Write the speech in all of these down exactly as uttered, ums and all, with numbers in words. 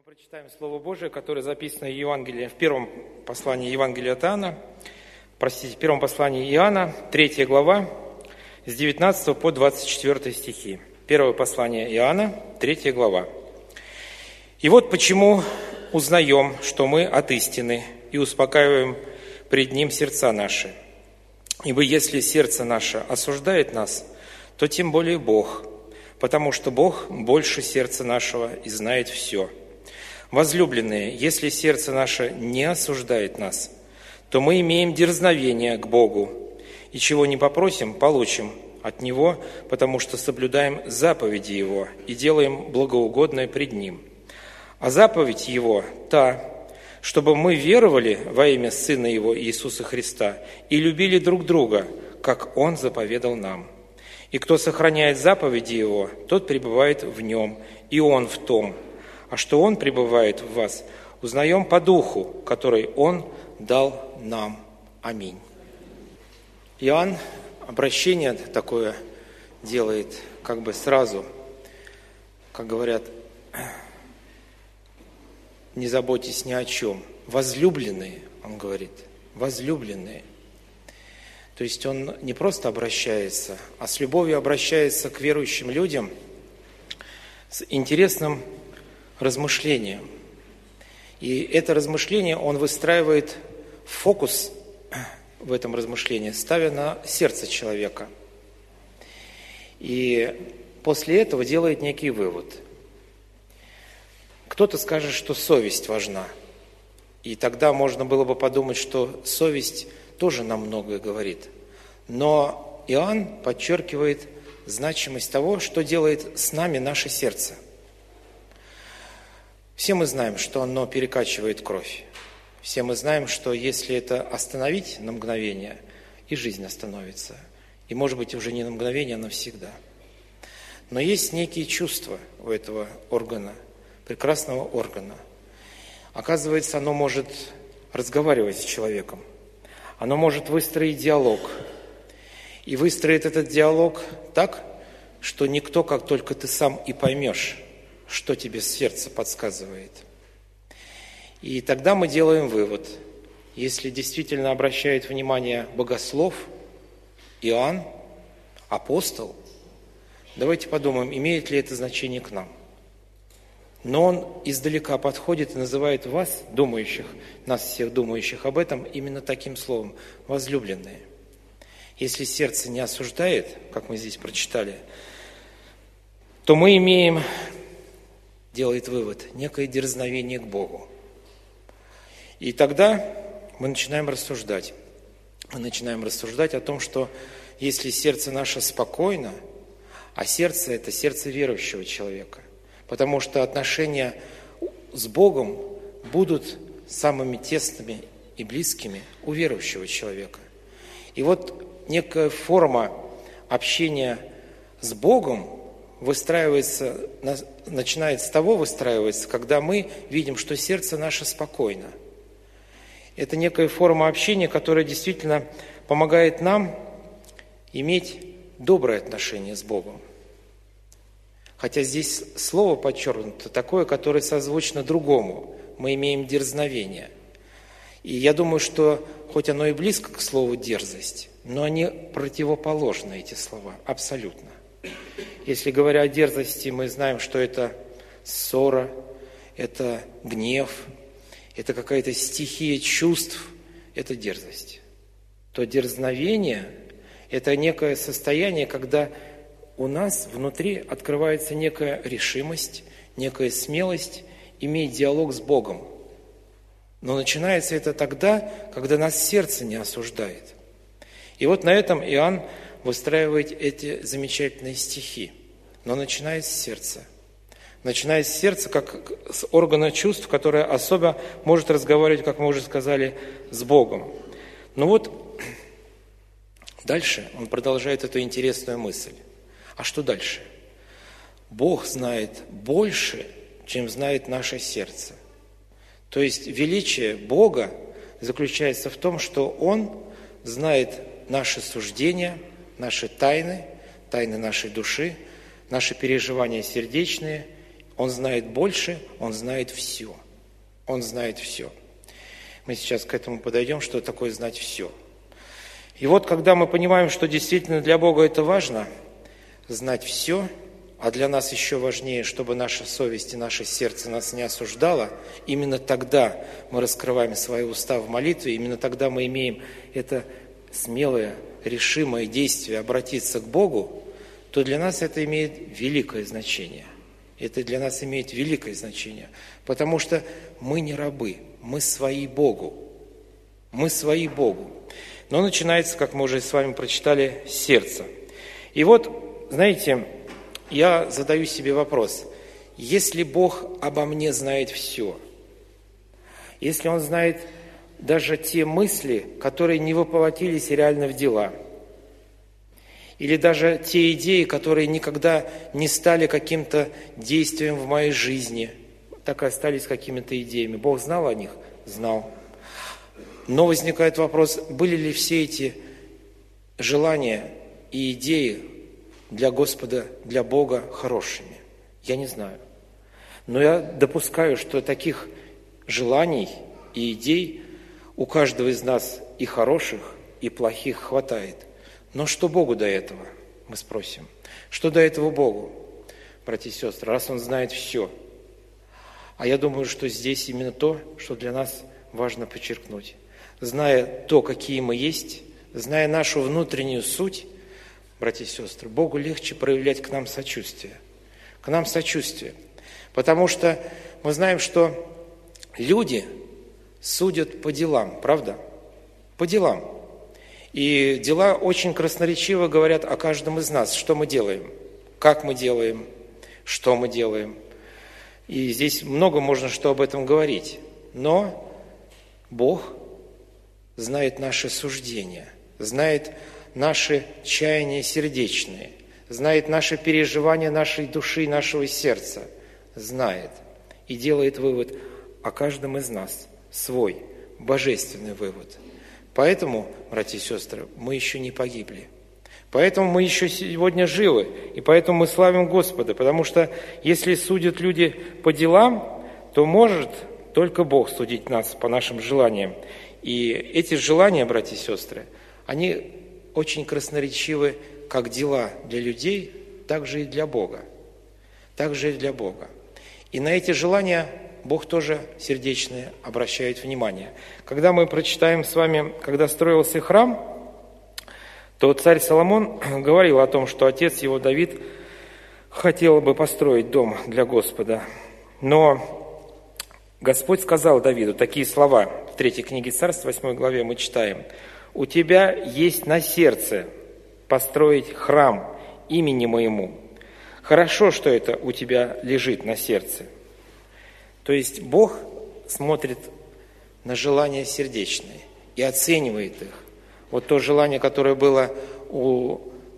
Прочитаем Слово Божие, которое записано в Евангелии, в первом послании Евангелия от Иоанна, простите, в первом послании Иоанна, третья глава, с девятнадцатого по двадцать четвёртый стихи. Первое послание Иоанна, третья глава. «И вот почему узнаем, что мы от истины, и успокаиваем пред Ним сердца наши. Ибо если сердце наше осуждает нас, то тем более Бог, потому что Бог больше сердца нашего и знает все. Возлюбленные, если сердце наше не осуждает нас, то мы имеем дерзновение к Богу, и чего не попросим, получим от Него, потому что соблюдаем заповеди Его и делаем благоугодное пред Ним. А заповедь Его та, чтобы мы веровали во имя Сына Его Иисуса Христа и любили друг друга, как Он заповедал нам. И кто сохраняет заповеди Его, тот пребывает в Нем, и Он в том. А что Он пребывает в вас, узнаем по Духу, который Он дал нам. Аминь». Иоанн обращение такое делает как бы сразу, как говорят, не заботьтесь ни о чем. Возлюбленные, он говорит, возлюбленные. То есть он не просто обращается, а с любовью обращается к верующим людям с интересным размышлением. И это размышление он выстраивает фокус в этом размышлении, ставя на сердце человека. И после этого делает некий вывод. Кто-то скажет, что совесть важна. И тогда можно было бы подумать, что совесть тоже нам многое говорит. Но Иоанн подчеркивает значимость того, что делает с нами наше сердце. Все мы знаем, что оно перекачивает кровь. Все мы знаем, что если это остановить на мгновение, и жизнь остановится. И, может быть, уже не на мгновение, а навсегда. Но есть некие чувства у этого органа, прекрасного органа. Оказывается, оно может разговаривать с человеком. Оно может выстроить диалог. И выстроит этот диалог так, что никто, как только ты сам и поймешь, что тебе сердце подсказывает. И тогда мы делаем вывод. Если действительно обращает внимание богослов, Иоанн, апостол, давайте подумаем, имеет ли это значение к нам. Но он издалека подходит и называет вас, думающих, нас всех думающих об этом, именно таким словом, возлюбленные. Если сердце не осуждает, как мы здесь прочитали, то мы имеем, делает вывод, некое дерзновение к Богу. И тогда мы начинаем рассуждать. Мы начинаем рассуждать о том, что если сердце наше спокойно, а сердце – это сердце верующего человека, потому что отношения с Богом будут самыми тесными и близкими у верующего человека. И вот некая форма общения с Богом выстраивается, начинает с того выстраиваться, когда мы видим, что сердце наше спокойно. Это некая форма общения, которая действительно помогает нам иметь доброе отношение с Богом. Хотя здесь слово подчеркнуто такое, которое созвучно другому. Мы имеем дерзновение. И я думаю, что хоть оно и близко к слову «дерзость», но они противоположны, эти слова, абсолютно. Если говоря о дерзости, мы знаем, что это ссора, это гнев, это какая-то стихия чувств, это дерзость. То дерзновение – это некое состояние, когда у нас внутри открывается некая решимость, некая смелость иметь диалог с Богом. Но начинается это тогда, когда нас сердце не осуждает. И вот на этом Иоанн выстраивает эти замечательные стихи. Но начинает с сердца. Начиная с сердца, как с органа чувств, которое особо может разговаривать, как мы уже сказали, с Богом. Но вот дальше он продолжает эту интересную мысль. А что дальше? Бог знает больше, чем знает наше сердце. То есть величие Бога заключается в том, что Он знает наши суждения, наши тайны, тайны нашей души, наши переживания сердечные. Он знает больше, Он знает все. Он знает все. Мы сейчас к этому подойдем, что такое знать все. И вот, когда мы понимаем, что действительно для Бога это важно, знать все, а для нас еще важнее, чтобы наша совесть и наше сердце нас не осуждало, именно тогда мы раскрываем свои уста в молитве, именно тогда мы имеем это смелое, решимое действие обратиться к Богу, то для нас это имеет великое значение. Это для нас имеет великое значение, потому что мы не рабы, мы свои Богу. Мы свои Богу. Но начинается, как мы уже с вами прочитали, с сердца. И вот, знаете, я задаю себе вопрос. Если Бог обо мне знает все, если Он знает даже те мысли, которые не воплотились реально в дела, или даже те идеи, которые никогда не стали каким-то действием в моей жизни, так и остались какими-то идеями. Бог знал о них? Знал. Но возникает вопрос, были ли все эти желания и идеи для Господа, для Бога хорошими? Я не знаю. Но я допускаю, что таких желаний и идей у каждого из нас и хороших, и плохих хватает. Но что Богу до этого? Мы спросим. Что до этого Богу, братья и сестры, раз Он знает все? А я думаю, что здесь именно то, что для нас важно подчеркнуть. Зная то, какие мы есть, зная нашу внутреннюю суть, братья и сестры, Богу легче проявлять к нам сочувствие. К нам сочувствие. Потому что мы знаем, что люди судят по делам, правда? По делам. И дела очень красноречиво говорят о каждом из нас, что мы делаем, как мы делаем, что мы делаем. И здесь много можно что об этом говорить. Но Бог знает наши суждения, знает наши чаяния сердечные, знает наши переживания нашей души, нашего сердца, знает и делает вывод о каждом из нас, свой, божественный вывод. Поэтому, братья и сестры, мы еще не погибли. Поэтому мы еще сегодня живы, и поэтому мы славим Господа, потому что если судят люди по делам, то может только Бог судить нас по нашим желаниям. И эти желания, братья и сестры, они очень красноречивы, как дела для людей, так же и для Бога. Так же и для Бога. И на эти желания Бог тоже сердечное обращает внимание. Когда мы прочитаем с вами, когда строился храм, то царь Соломон говорил о том, что отец его Давид хотел бы построить дом для Господа. Но Господь сказал Давиду такие слова. В третьей книге Царств, восьмой главе мы читаем: «У тебя есть на сердце построить храм имени моему. Хорошо, что это у тебя лежит на сердце». То есть Бог смотрит на желания сердечные и оценивает их. Вот то желание, которое было у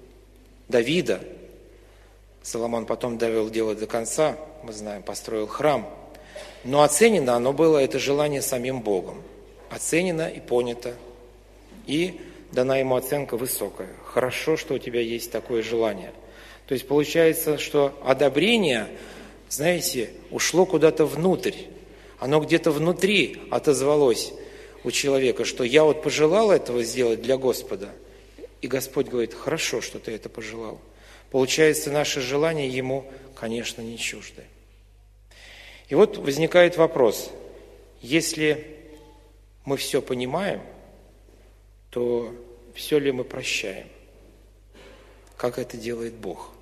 Давида, Соломон потом довел дело до конца, мы знаем, построил храм. Но оценено оно было, это желание, самим Богом. Оценено и понято. И дана ему оценка высокая. Хорошо, что у тебя есть такое желание. То есть получается, что одобрение, знаете, ушло куда-то внутрь. Оно где-то внутри отозвалось у человека, что я вот пожелал этого сделать для Господа. И Господь говорит: хорошо, что ты это пожелал. Получается, наши желания Ему, конечно, не чужды. И вот возникает вопрос: если мы все понимаем, то все ли мы прощаем? Как это делает Бог?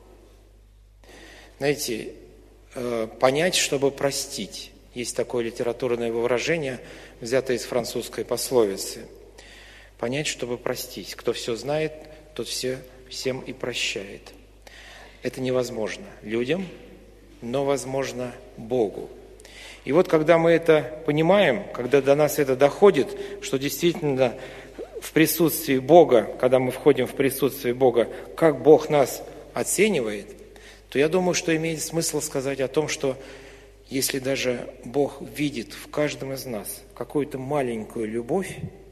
Знаете, понять, чтобы простить. Есть такое литературное выражение, взятое из французской пословицы. Понять, чтобы простить. Кто все знает, тот все, всем и прощает. Это невозможно людям, но возможно Богу. И вот когда мы это понимаем, когда до нас это доходит, что действительно в присутствии Бога, когда мы входим в присутствие Бога, как Бог нас оценивает, то я думаю, что имеет смысл сказать о том, что если даже Бог видит в каждом из нас какую-то маленькую любовь,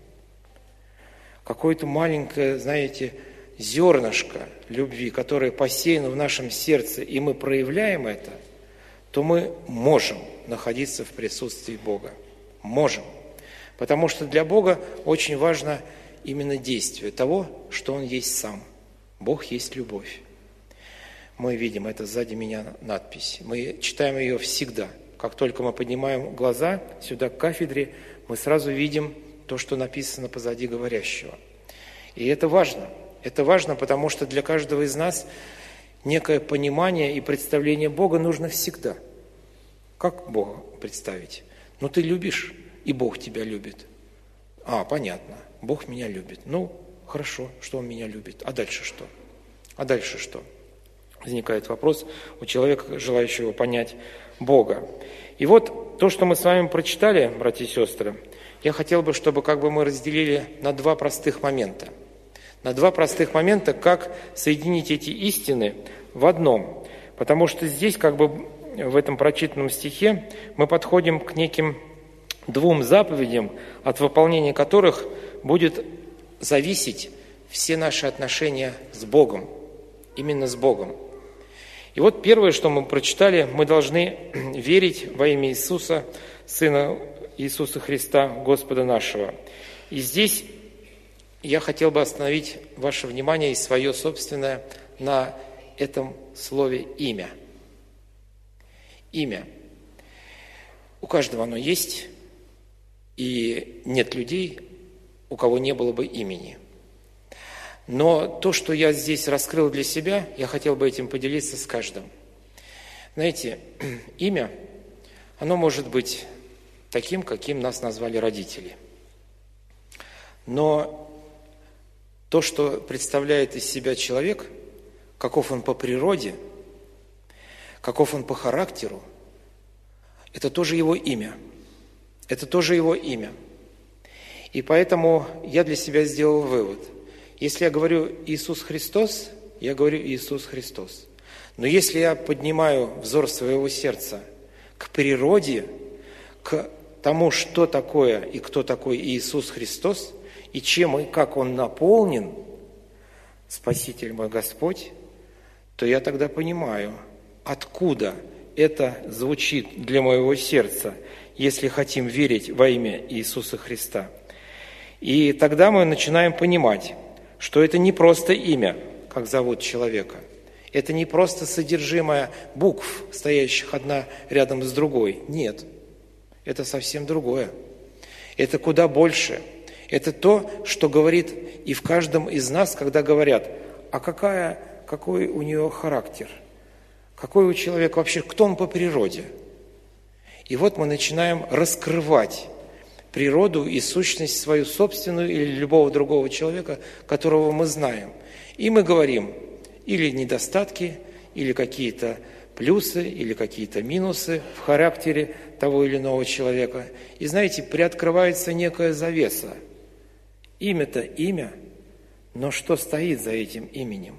какое-то маленькое, знаете, зернышко любви, которое посеяно в нашем сердце, и мы проявляем это, то мы можем находиться в присутствии Бога. Можем. Потому что для Бога очень важно именно действие того, что Он есть сам. Бог есть любовь. Мы видим, это сзади меня надпись. Мы читаем ее всегда. Как только мы поднимаем глаза сюда к кафедре, мы сразу видим то, что написано позади говорящего. И это важно. Это важно, потому что для каждого из нас некое понимание и представление Бога нужно всегда. Как Бога представить? Ну, ты любишь, и Бог тебя любит. А, понятно, Бог меня любит. Ну, хорошо, что Он меня любит. А дальше что? А дальше что? Возникает вопрос у человека, желающего понять Бога. И вот то, что мы с вами прочитали, братья и сестры, я хотел бы, чтобы как бы мы разделили на два простых момента. На два простых момента, как соединить эти истины в одном. Потому что здесь, как бы в этом прочитанном стихе, мы подходим к неким двум заповедям, от выполнения которых будет зависеть все наши отношения с Богом. Именно с Богом. И вот первое, что мы прочитали, мы должны верить во имя Иисуса, Сына Иисуса Христа, Господа нашего. И здесь я хотел бы остановить ваше внимание и свое собственное на этом слове «имя». Имя. У каждого оно есть, и нет людей, у кого не было бы имени. Но то, что я здесь раскрыл для себя, я хотел бы этим поделиться с каждым. Знаете, имя, оно может быть таким, каким нас назвали родители. Но то, что представляет из себя человек, каков он по природе, каков он по характеру, это тоже его имя. Это тоже его имя. И поэтому я для себя сделал вывод. Если я говорю Иисус Христос, я говорю Иисус Христос. Но если я поднимаю взор своего сердца к природе, к тому, что такое и кто такой Иисус Христос, и чем и как Он наполнен, Спаситель мой Господь, то я тогда понимаю, откуда это звучит для моего сердца, если хотим верить во имя Иисуса Христа. И тогда мы начинаем понимать, что это не просто имя, как зовут человека. Это не просто содержимое букв, стоящих одна рядом с другой. Нет, это совсем другое. Это куда больше. Это то, что говорит и в каждом из нас, когда говорят, а какая, какой у нее характер, какой у человека вообще, кто он по природе. И вот мы начинаем раскрывать природу и сущность свою собственную или любого другого человека, которого мы знаем. И мы говорим или недостатки, или какие-то плюсы, или какие-то минусы в характере того или иного человека. И знаете, приоткрывается некая завеса. Имя-то имя, но что стоит за этим именем?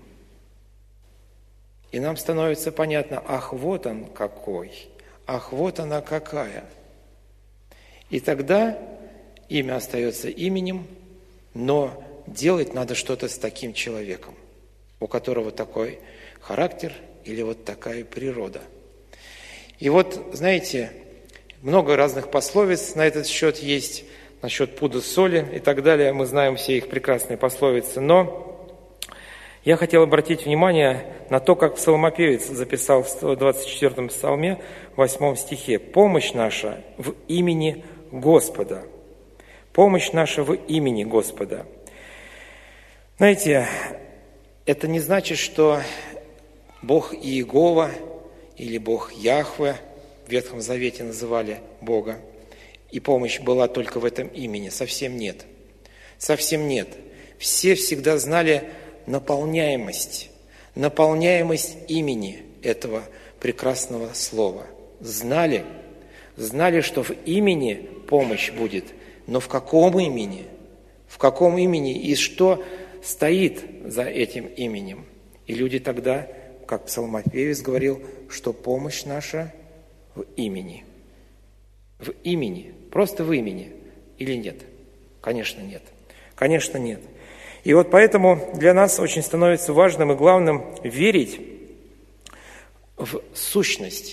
И нам становится понятно, ах, вот он какой, ах, вот она какая. И тогда имя остается именем, но делать надо что-то с таким человеком, у которого такой характер или вот такая природа. И вот, знаете, много разных пословиц на этот счет есть, насчет пуда соли и так далее. Мы знаем все их прекрасные пословицы, но я хотел обратить внимание на то, как псалмопевец записал в сто двадцать четвёртом псалме, в восьмом стихе. «Помощь наша в имени Господа». Помощь наша в имени Господа. Знаете, это не значит, что Бог Иегова или Бог Яхве, в Ветхом Завете называли Бога, и помощь была только в этом имени. Совсем нет. Совсем нет. Все всегда знали наполняемость, наполняемость имени этого прекрасного слова. Знали, знали, что в имени помощь будет, но в каком имени? В каком имени и что стоит за этим именем? И люди тогда, как псалмопевец говорил, что помощь наша в имени. В имени. Просто в имени. Или нет? Конечно, нет. Конечно, нет. И вот поэтому для нас очень становится важным и главным верить в сущность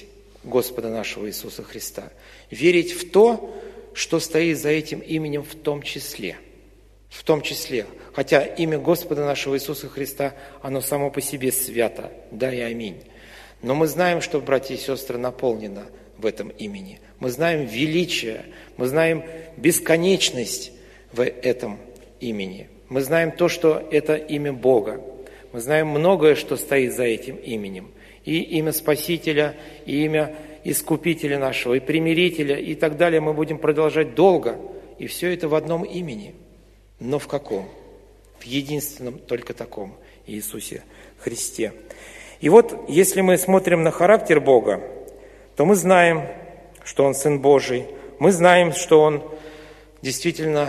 Господа нашего Иисуса Христа. Верить в то, что стоит за этим именем в том числе. В том числе. Хотя имя Господа нашего Иисуса Христа, оно само по себе свято. Да и аминь. Но мы знаем, что, братья и сестры, наполнено в этом имени. Мы знаем величие, мы знаем бесконечность в этом имени. Мы знаем то, что это имя Бога. Мы знаем многое, что стоит за этим именем. И имя Спасителя, и имя Искупителя нашего, и Примирителя, и так далее. Мы будем продолжать долго. И все это в одном имени. Но в каком? В единственном, только таком Иисусе Христе. И вот, если мы смотрим на характер Бога, то мы знаем, что Он Сын Божий. Мы знаем, что Он действительно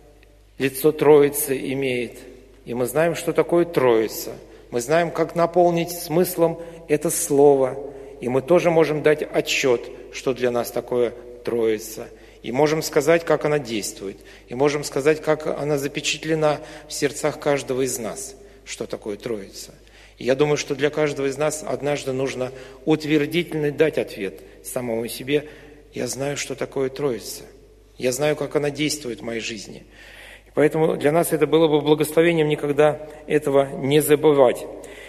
лицо Троицы имеет. И мы знаем, что такое Троица. Мы знаем, как наполнить смыслом это слово. И мы тоже можем дать отчет, что для нас такое Троица. И можем сказать, как она действует. И можем сказать, как она запечатлена в сердцах каждого из нас, что такое Троица. И я думаю, что для каждого из нас однажды нужно утвердительно дать ответ самому себе. Я знаю, что такое Троица. Я знаю, как она действует в моей жизни. И поэтому для нас это было бы благословением никогда этого не забывать.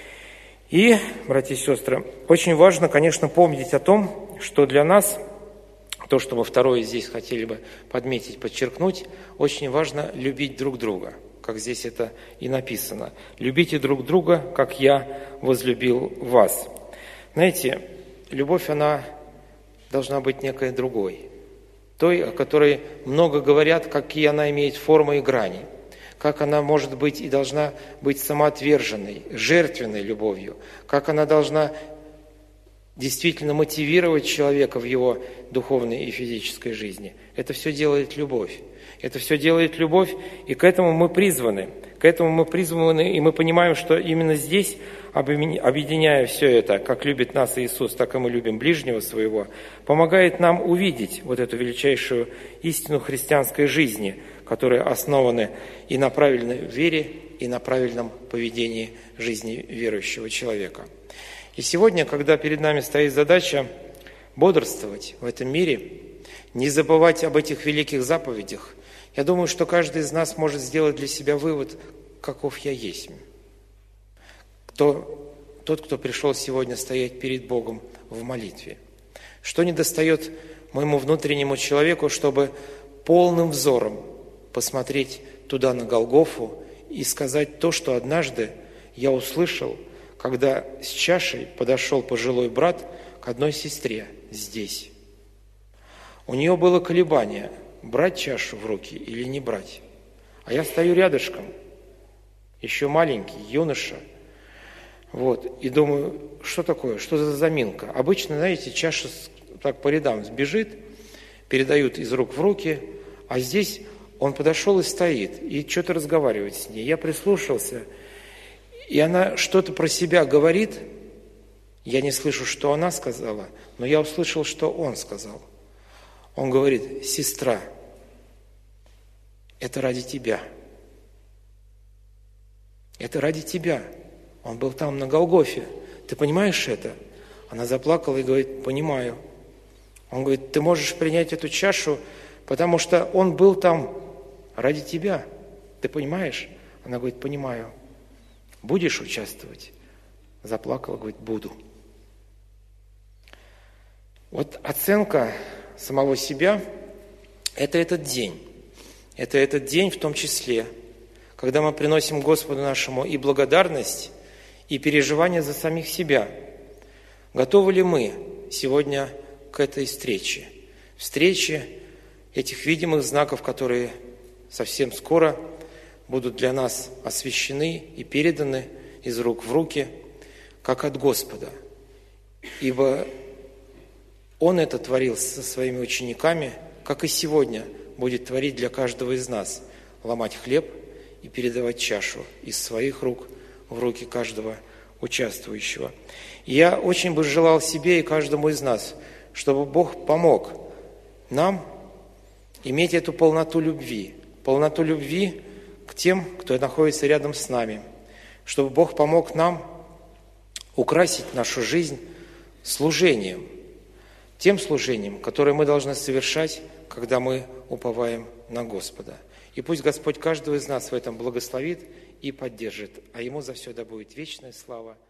И, братья и сестры, очень важно, конечно, помнить о том, что для нас, то, что мы второе здесь хотели бы подметить, подчеркнуть, очень важно любить друг друга, как здесь это и написано. Любите друг друга, как я возлюбил вас. Знаете, любовь, она должна быть некой другой. Той, о которой много говорят, какие она имеет формы и грани. Как она может быть и должна быть самоотверженной, жертвенной любовью. Как она должна действительно мотивировать человека в его духовной и физической жизни. Это все делает любовь. Это все делает любовь, и к этому мы призваны. К этому мы призваны, и мы понимаем, что именно здесь, объединяя все это, как любит нас Иисус, так и мы любим ближнего своего, помогает нам увидеть вот эту величайшую истину христианской жизни, которые основаны и на правильной вере, и на правильном поведении жизни верующего человека. И сегодня, когда перед нами стоит задача бодрствовать в этом мире, не забывать об этих великих заповедях, я думаю, что каждый из нас может сделать для себя вывод, каков я есть. Кто, тот, кто пришел сегодня стоять перед Богом в молитве. Что недостает моему внутреннему человеку, чтобы полным взором посмотреть туда, на Голгофу, и сказать то, что однажды я услышал, когда с чашей подошел пожилой брат к одной сестре здесь. У нее было колебание, брать чашу в руки или не брать. А я стою рядышком, еще маленький, юноша, вот, и думаю, что такое, что за заминка? Обычно, знаете, чаша так по рядам сбежит, передают из рук в руки, а здесь он подошел и стоит, и что-то разговаривает с ней. Я прислушался, и она что-то про себя говорит. Я не слышу, что она сказала, но я услышал, что он сказал. Он говорит: сестра, это ради тебя. Это ради тебя. Он был там на Голгофе. Ты понимаешь это? Она заплакала и говорит: понимаю. Он говорит: ты можешь принять эту чашу, потому что он был там ради тебя. Ты понимаешь? Она говорит: понимаю. Будешь участвовать? Заплакала, говорит: буду. Вот оценка самого себя – это этот день. Это этот день в том числе, когда мы приносим Господу нашему и благодарность, и переживание за самих себя. Готовы ли мы сегодня к этой встрече? Встрече этих видимых знаков, которые совсем скоро будут для нас освящены и переданы из рук в руки, как от Господа. Ибо Он это творил со своими учениками, как и сегодня будет творить для каждого из нас, ломать хлеб и передавать чашу из своих рук в руки каждого участвующего. И я очень бы желал себе и каждому из нас, чтобы Бог помог нам иметь эту полноту любви, полноту любви к тем, кто находится рядом с нами, чтобы Бог помог нам украсить нашу жизнь служением, тем служением, которое мы должны совершать, когда мы уповаем на Господа. И пусть Господь каждого из нас в этом благословит и поддержит, а Ему за все да будет вечная слава.